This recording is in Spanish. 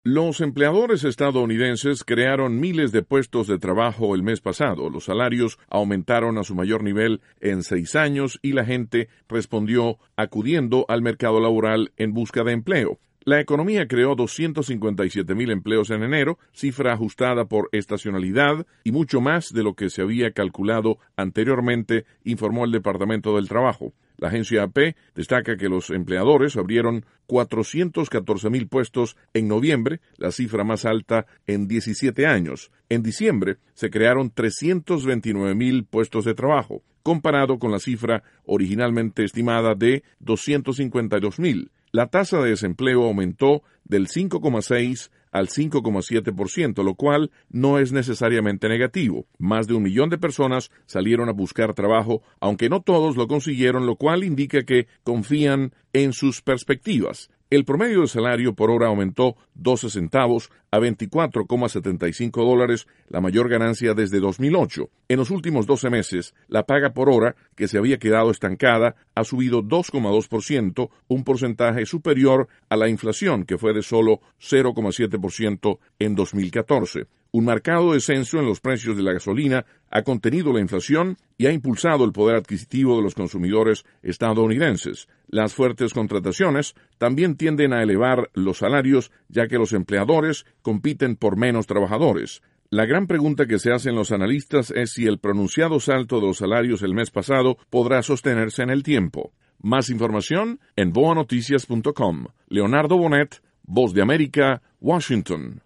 Los empleadores estadounidenses crearon miles de puestos de trabajo el mes pasado. Los salarios aumentaron a su mayor nivel en 6 años y la gente respondió acudiendo al mercado laboral en busca de empleo. La economía creó 257,000 empleos en enero, cifra ajustada por estacionalidad y mucho más de lo que se había calculado anteriormente, informó el Departamento del Trabajo. La agencia AP destaca que los empleadores abrieron 414,000 puestos en noviembre, la cifra más alta en 17 años. En diciembre se crearon 329,000 puestos de trabajo, comparado con la cifra originalmente estimada de 252,000. La tasa de desempleo aumentó del 5,6 al 5,7%, lo cual no es necesariamente negativo. Más de 1 millón de personas salieron a buscar trabajo, aunque no todos lo consiguieron, lo cual indica que confían en sus perspectivas. El promedio de salario por hora aumentó 12 centavos a $24,75, la mayor ganancia desde 2008. En los últimos 12 meses, la paga por hora, que se había quedado estancada, ha subido 2,2%, un porcentaje superior a la inflación, que fue de solo 0,7% en 2014. Un marcado descenso en los precios de la gasolina ha contenido la inflación y ha impulsado el poder adquisitivo de los consumidores estadounidenses. Las fuertes contrataciones también tienden a elevar los salarios, ya que los empleadores compiten por menos trabajadores. La gran pregunta que se hacen los analistas es si el pronunciado salto de los salarios el mes pasado podrá sostenerse en el tiempo. Más información en boanoticias.com. Leonardo Bonet, Voz de América, Washington.